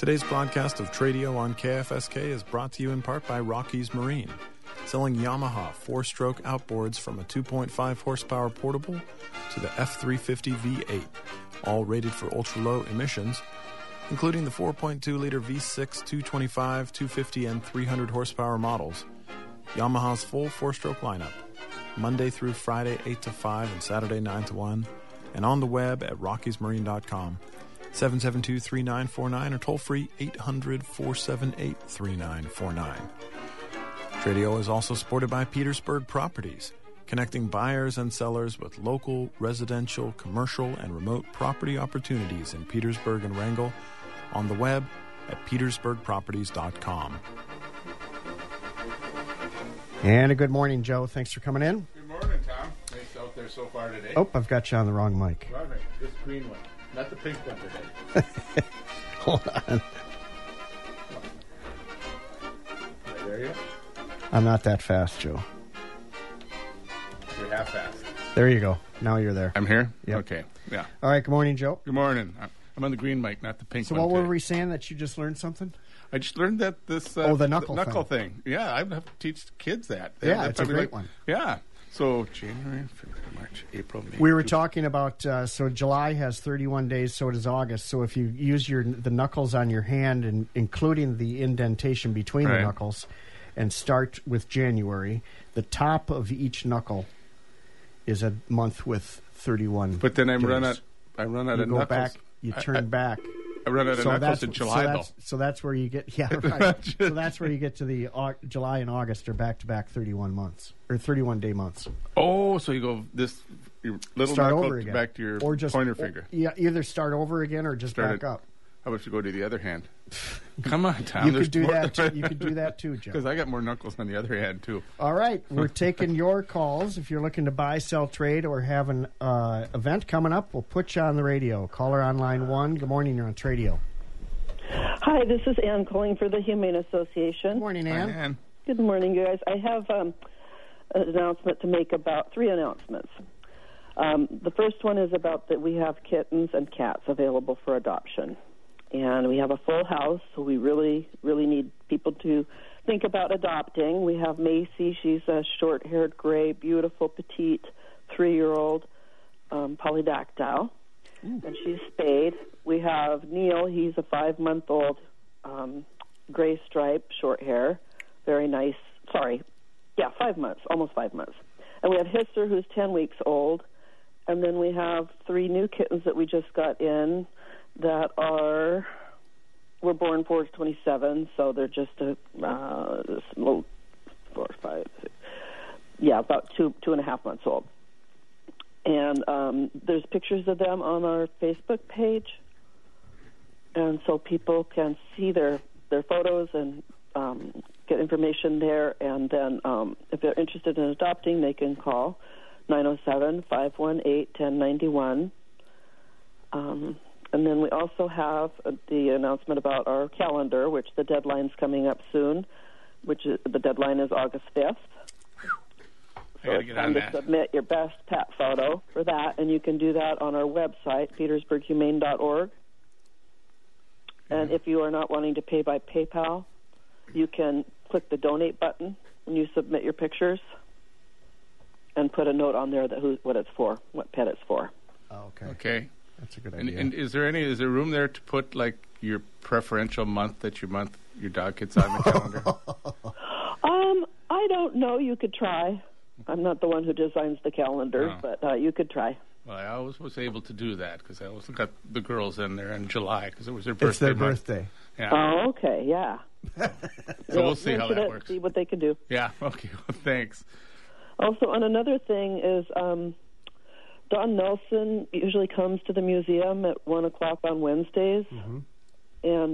Today's broadcast of Tradio on KFSK is brought to you in part by Rockies Marine, selling Yamaha 4-stroke outboards from a 2.5 horsepower portable to the F350 V8, all rated for ultra-low emissions, including the 4.2-liter V6 225, 250, and 300 horsepower models. Yamaha's full 4-stroke lineup, Monday through Friday 8 to 5 and Saturday 9 to 1, and on the web at rockiesmarine.com. 772-3949 or toll-free 800-478-3949. Tradio is also supported by Petersburg Properties, connecting buyers and sellers with local, residential, commercial, and remote property opportunities in Petersburg and Wrangell, on the web at petersburgproperties.com. And a good morning, Joe. Thanks for coming in. Good morning, Tom. Nice out there so far today. Oh, I've got you on the wrong mic. Right, this green one. Not the pink one today. Hold on. There you go. I'm not that fast, Joe. You're half fast. There you go. Now you're there. I'm here? Yep. Okay. Yeah. All right. Good morning, Joe. Good morning. I'm on the green mic, not the pink So one. what today. were we saying, that you just learned something? I just learned that this... the knuckle thing. Yeah, I have to teach kids that. Yeah, it's a great one. Yeah. So January, February, March, April, May. We were talking about, so July has 31 days, so does August. So if you use the knuckles on your hand, and including the indentation between the knuckles, and start with January, the top of each knuckle is a month with 31 But then I days. run out You of go knuckles. back, you turn back. I run out of knuckles in July, though. So that's where you get, yeah, right. So that's where you get to the July and August are back-to-back 31 months, or 31-day months. Oh, so you go your little Start knuckle over again. back to your or just, pointer finger. Yeah, either start over again or just back up. How about you go to the other hand? Come on, Tom. You could do that. You could do that too, Joe. Because I got more knuckles on the other hand too. All right, we're taking your calls. If you're looking to buy, sell, trade, or have an event coming up, we'll put you on the radio. Caller on line 1. Good morning. You're on Tradio. Hi, this is Ann calling for the Humane Association. Good morning, Ann. Hi, Ann. Good morning, you guys. I have an announcement to make about 3 announcements. The first one is about that we have kittens and cats available for adoption. And we have a full house, so we really, really need people to think about adopting. We have Macy. She's a short-haired, gray, beautiful, petite 3-year-old polydactyl, and she's spayed. We have Neil. He's a 5-month-old gray stripe, short hair, very nice. 5 months, almost 5 months. And we have Hisser, who's 10 weeks old. And then we have 3 new kittens that we just got in that were born 4/27, so they're just a little 4, 5, 6, about 2.5 months old. And there's pictures of them on our Facebook page, and so people can see their photos and get information there. And then if they're interested in adopting, they can call 907-518-1091. And then we also have the announcement about our calendar, which the deadline's coming up soon, the deadline is August 5th. So it's time to submit your best pet photo for that, and you can do that on our website, petersburghumane.org. And if you are not wanting to pay by PayPal, you can click the donate button when you submit your pictures and put a note on there what it's for, what pet it's for. Oh, Okay. That's a good idea. And is there room there to put like your preferential month that your dog gets on the calendar? I don't know. You could try. I'm not the one who designs the calendar, but you could try. Well, I always was able to do that because I always got the girls in there in July because it was their birthday. It's their month. birthday. Yeah. Oh, okay, yeah. So we'll see how that works. See what they can do. Yeah. Okay. Well, thanks. Also, and another thing is Don Nelson usually comes to the museum at 1 o'clock on Wednesdays, and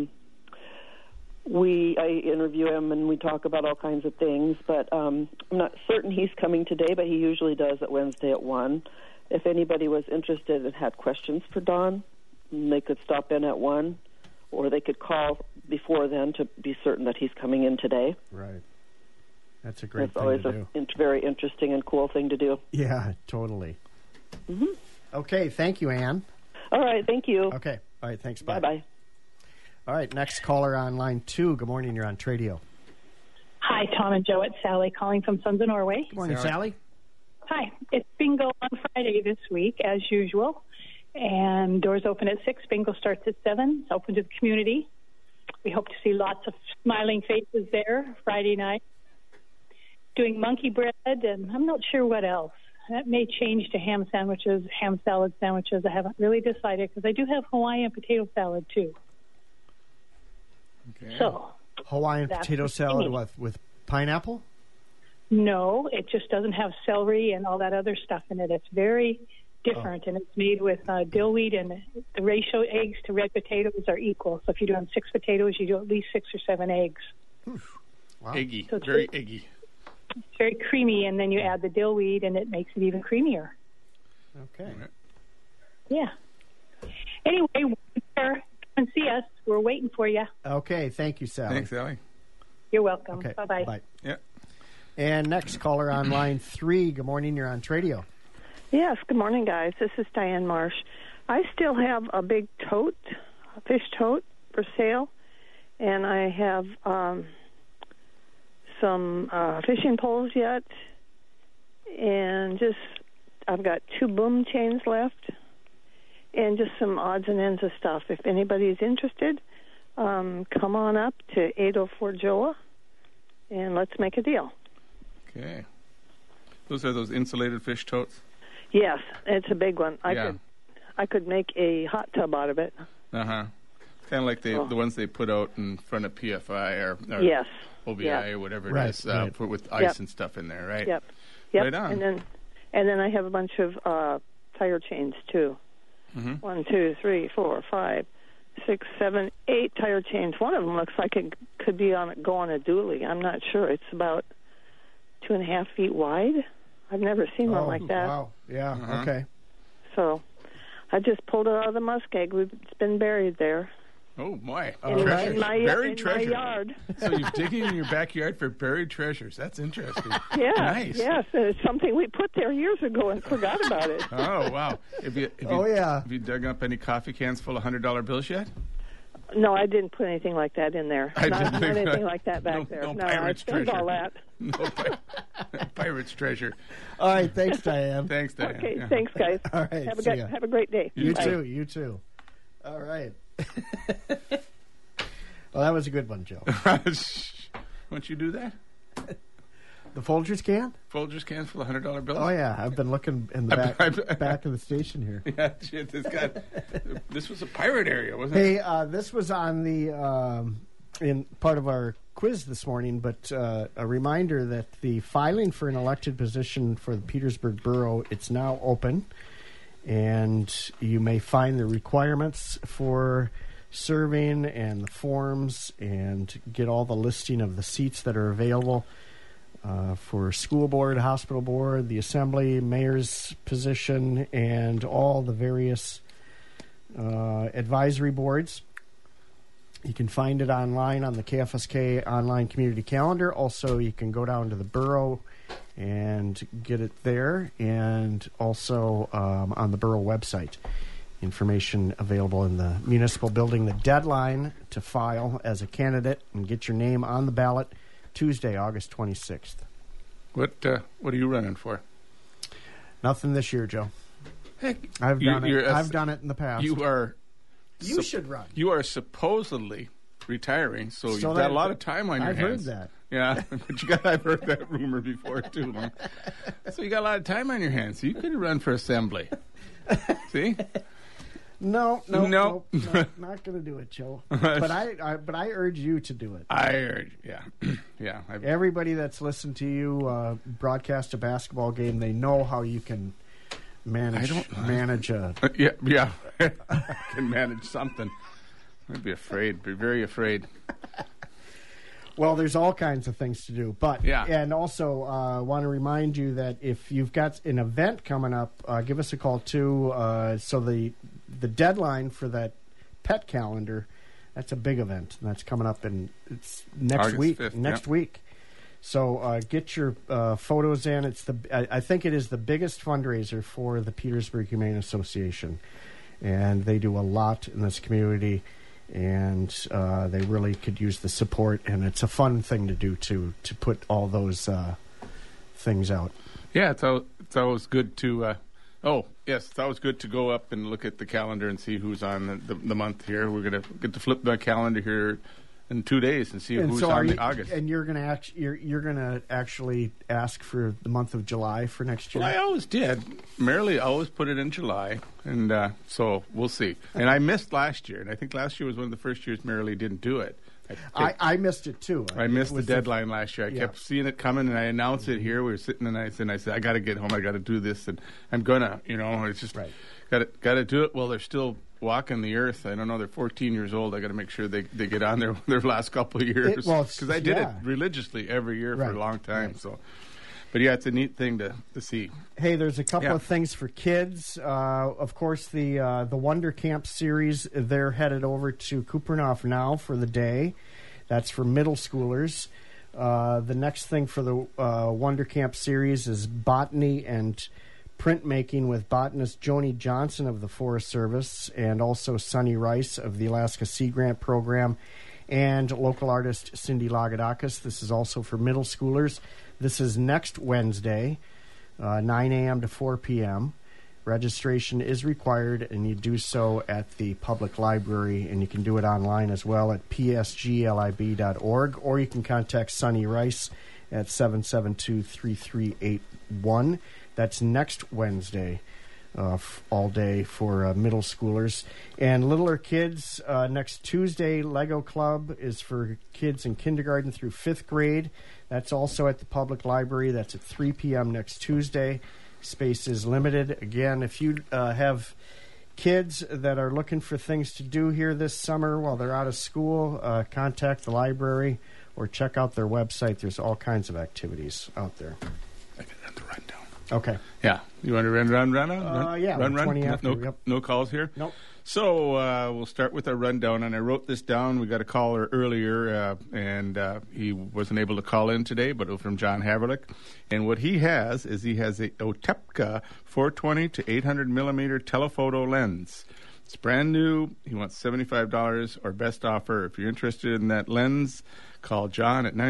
I interview him and we talk about all kinds of things. But I'm not certain he's coming today, but he usually does at Wednesday at 1. If anybody was interested and had questions for Don, they could stop in at 1, or they could call before then to be certain that he's coming in today. Right. That's a great It's thing always to do. a very interesting and cool thing to do. Yeah, totally. Mm-hmm. Okay, thank you, Ann. All right, thank you. Okay, all right, thanks. Bye. Bye-bye. All right, next caller on line 2. Good morning, you're on Tradio. Hi, Tom and Joe. It's Sally calling from Sons of Norway. Good morning, Sally. Hi. It's bingo on Friday this week, as usual. And doors open at 6. Bingo starts at 7. It's open to the community. We hope to see lots of smiling faces there Friday night. Doing monkey bread, and I'm not sure what else. That may change to ham sandwiches, ham salad sandwiches. I haven't really decided because I do have Hawaiian potato salad, too. Okay. So Hawaiian potato salad with pineapple? No, it just doesn't have celery and all that other stuff in it. It's very different, and it's made with dill wheat, and the ratio eggs to red potatoes are equal. So if you're doing 6 potatoes, you do at least 6 or 7 eggs. Wow. Eggy, So very eggy. It's very creamy, and then you add the dill wheat, and it makes it even creamier. Okay. Yeah. Anyway, come and see us. We're waiting for you. Okay, thank you, Sally. Thanks, Ellie. You're welcome. Okay, Bye-bye. bye. Yeah. And next caller on line 3. Good morning, you're on Tradio. Yes, good morning, guys. This is Diane Marsh. I still have a big tote, a fish tote for sale, and I have some fishing poles yet, and I've got 2 boom chains left, and just some odds and ends of stuff. If anybody's interested, come on up to 804 Joa, and let's make a deal. Okay. Those are those insulated fish totes? Yes, it's a big one. Yeah. I could make a hot tub out of it. Uh-huh. Kind of like the ones they put out in front of PFI or Yes. OBI Yeah. or whatever Right, it is, right. with ice and stuff in there, right? Yep. Right on. And then I have a bunch of tire chains too. Mm-hmm. 1, 2, 3, 4, 5, 6, 7, 8 tire chains. One of them looks like it could be go on a dually. I'm not sure. It's about 2.5 feet wide. I've never seen one like that. Wow. Yeah, okay. So I just pulled it out of the muskeg. It's been buried there. Oh, my. In my buried treasure. yard. So you're digging in your backyard for buried treasures. That's interesting. Yeah. Nice. Yes. It's something we put there years ago and forgot about it. Oh, wow. Have you dug up any coffee cans full of $100 bills yet? No, I didn't put anything like that in there. Not anything like that back No there. No I pirate's spent treasure. all that. No pirate's treasure. All right, thanks, Diane. Thanks, Diane. Okay, Yeah. thanks, guys. All right, Have see ya. a great day. You Bye. too, you too. All right. Well, that was a good one, Joe. Won't you do that? The Folgers can? Folgers cans full of $100 bills? Oh, yeah. I've been looking in the back of the station here. Yeah, shit, this was a pirate area, wasn't it? Hey, this was on the in part of our quiz this morning, but a reminder that the filing for an elected position for the Petersburg Borough, it's now open, and you may find the requirements for serving and the forms and get all the listing of the seats that are available for school board, hospital board, the assembly, mayor's position, and all the various advisory boards. You can find it online on the KFSK online community calendar. Also, you can go down to the borough and get it there, and also on the borough website. Information available in the municipal building. The deadline to file as a candidate and get your name on the ballot, Tuesday, August 26th. What are you running for? Nothing this year, Joe. Heck, I've done it. I've done it in the past. You should run. You are supposedly retiring, so you've got a lot of time on your hands. I've heard that. Yeah, but I've heard that rumor before too. Huh? So you got a lot of time on your hands. So you could run for assembly. See? No, No. not going to do it, Joe. But I urge you to do it. I urge, yeah. Everybody that's listened to you broadcast a basketball game, they know how you can manage a. Yeah. I can manage something. I'd be afraid. Be very afraid. Well, there's all kinds of things to do, but yeah. And also, want to remind you that if you've got an event coming up, give us a call too. So the deadline for that pet calendar, that's a big event, and that's coming up it's next August week. 5th, next week. So get your photos in. It's I think it is the biggest fundraiser for the Petersburg Humane Association, and they do a lot in this community. and they really could use the support. And it's a fun thing to do to put all those things out. Yeah, it's always good to. It's always good to go up and look at the calendar and see who's on the month here. We're gonna get to flip the calendar here in 2 days and see who's on the August. And you're gonna actually ask for the month of July for next year. Well, I always did. Marilee always put it in July, and so we'll see. And I missed last year, and I think last year was one of the first years Marilee didn't do it. I missed it too. I missed the deadline last year. I kept seeing it coming, and I announced it here. We were sitting, and I said, I got to get home. I got to do this, and I'm gonna. It's just got to do it. Well, they're still walking the earth. I don't know. They're 14 years old. I got to make sure they get on their last couple of years because I did it religiously every year for a long time. Right. So. But yeah, it's a neat thing to see. Hey, there's a couple of things for kids. Of course, the Wonder Camp series, they're headed over to Kupernoff now for the day. That's for middle schoolers. The next thing for the Wonder Camp series is botany and printmaking with botanist Joni Johnson of the Forest Service and also Sonny Rice of the Alaska Sea Grant Program and local artist Cindy Lagadakis. This is also for middle schoolers. This is next Wednesday, 9 a.m. to 4 p.m. Registration is required, and you do so at the public library, and you can do it online as well at psglib.org, or you can contact Sonny Rice at 772-3381. That's next Wednesday, all day for middle schoolers. And littler kids, next Tuesday, Lego Club is for kids in kindergarten through 5th grade. That's also at the public library. That's at 3 p.m. next Tuesday. Space is limited. Again, if you have kids that are looking for things to do here this summer while they're out of school, contact the library or check out their website. There's all kinds of activities out there. I can have the rundown. Okay. Yeah. You want to run? Yeah. Run. 20 after. No calls here? Nope. So we'll start with our rundown, and I wrote this down. We got a caller earlier, and he wasn't able to call in today, but it was from John Haverlick. And what he has is a Otepka 420 to 800 millimeter telephoto lens. It's brand new. He wants $75 or best offer. If you're interested in that lens, call John at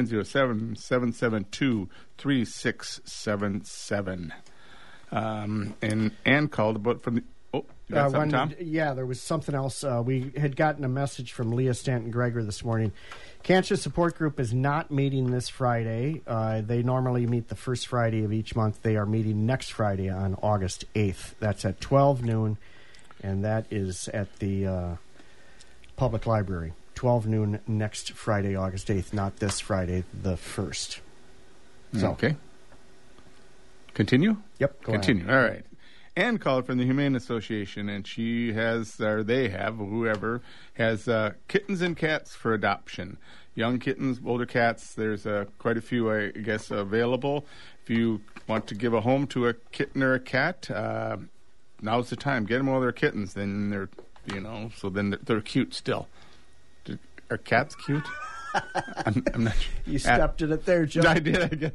907-772-3677. And Ann called about from the... Oh, you got something, Tom? Yeah, there was something else. We had gotten a message from Leah Stanton-Gregor this morning. Cancer Support Group is not meeting this Friday. They normally meet the first Friday of each month. They are meeting next Friday on August 8th. That's at 12 noon, and that is at the public library. 12 noon next Friday, August 8th, not this Friday, the 1st. So. Okay. Continue? Yep, go Continue. ahead. All right. Ann called from the Humane Association, and she has, or they have, whoever, has kittens and cats for adoption. Young kittens, older cats, there's quite a few, I guess, available. If you want to give a home to a kitten or a cat, now's the time. Get them while they're kittens. Then they're, so then they're cute still. Are cats cute? I'm not sure. You stepped in it there, Joe. I did, I guess.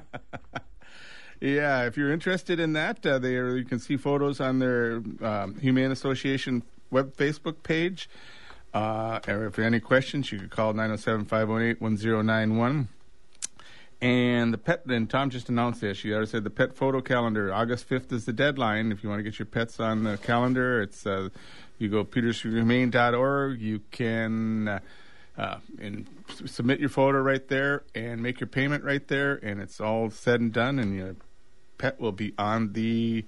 Yeah, if you're interested in that, you can see photos on their Humane Association Facebook page. Or if there are any questions, you can call 907-518-1091. And the pet, and Tom just announced this. She already said the pet photo calendar, August 5th is the deadline. If you want to get your pets on the calendar, it's you go petershumane.org. You can and submit your photo right there and make your payment right there, and it's all said and done, and your pet will be on the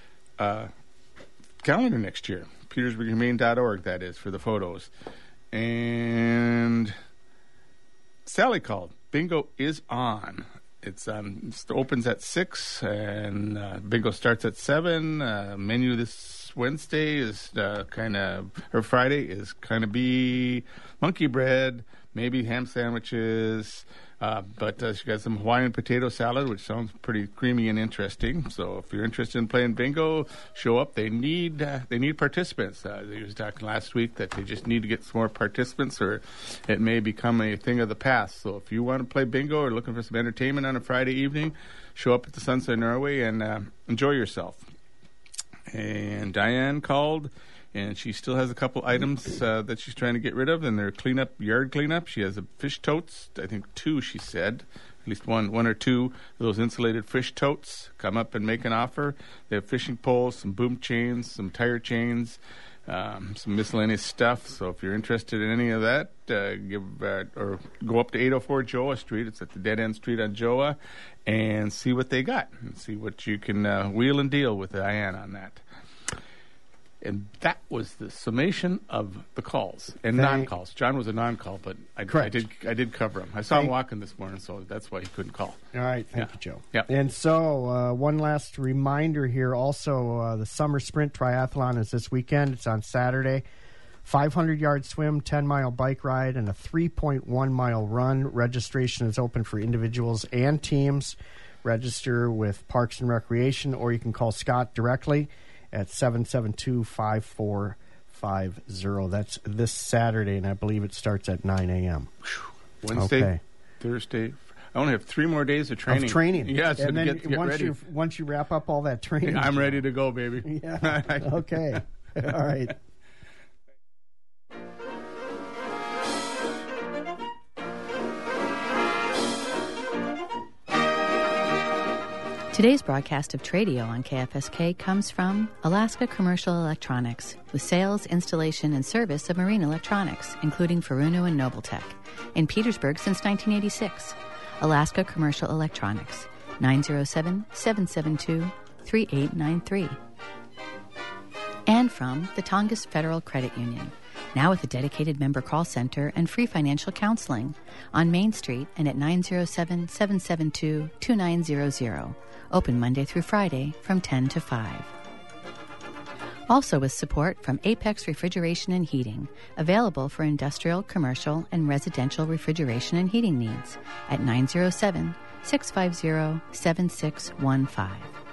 calendar next year. petersburghumane.org, that is, for the photos. And Sally called. Bingo is on. It opens at 6, and bingo starts at 7. Menu this Wednesday is Friday is kind of be monkey bread, maybe ham sandwiches, but she got some Hawaiian potato salad, which sounds pretty creamy and interesting. So if you're interested in playing bingo, show up. They need participants. They was talking last week that they just need to get some more participants, or it may become a thing of the past. So if you want to play bingo or looking for some entertainment on a Friday evening, show up at the Sunset Norway and enjoy yourself. And Diane called. And she still has a couple items that she's trying to get rid of, and they're yard cleanup. She has a fish totes, I think 2, she said. At least one or two of those insulated fish totes. Come up and make an offer. They have fishing poles, some boom chains, some tire chains, some miscellaneous stuff. So if you're interested in any of that, or go up to 804 Joa Street. It's at the dead end street on Joa, and see what they got and see what you can wheel and deal with Diane on that. And that was the summation of the calls and non-calls. John was a non-call, but I did cover him. I saw him walking this morning, so that's why he couldn't call. All right. Thank you, Joe. Yeah. And so one last reminder here. Also, the Summer Sprint Triathlon is this weekend. It's on Saturday. 500-yard swim, 10-mile bike ride, and a 3.1-mile run. Registration is open for individuals and teams. Register with Parks and Recreation, or you can call Scott directly at 772-5450. That's this Saturday, and I believe it starts at 9 a.m. Wednesday, Thursday. I only have 3 more days of training. Yes, and then get ready. Once you wrap up all that training, I'm ready to go, baby. Yeah. Okay. All right. Today's broadcast of Tradio on KFSK comes from Alaska Commercial Electronics, with sales, installation, and service of marine electronics, including Furuno and Noveltech, in Petersburg since 1986. Alaska Commercial Electronics, 907-772-3893. And from the Tongass Federal Credit Union, now with a dedicated member call center and free financial counseling on Main Street and at 907-772-2900. Open Monday through Friday from 10 to 5. Also with support from Apex Refrigeration and Heating, available for industrial, commercial, and residential refrigeration and heating needs at 907-650-7615.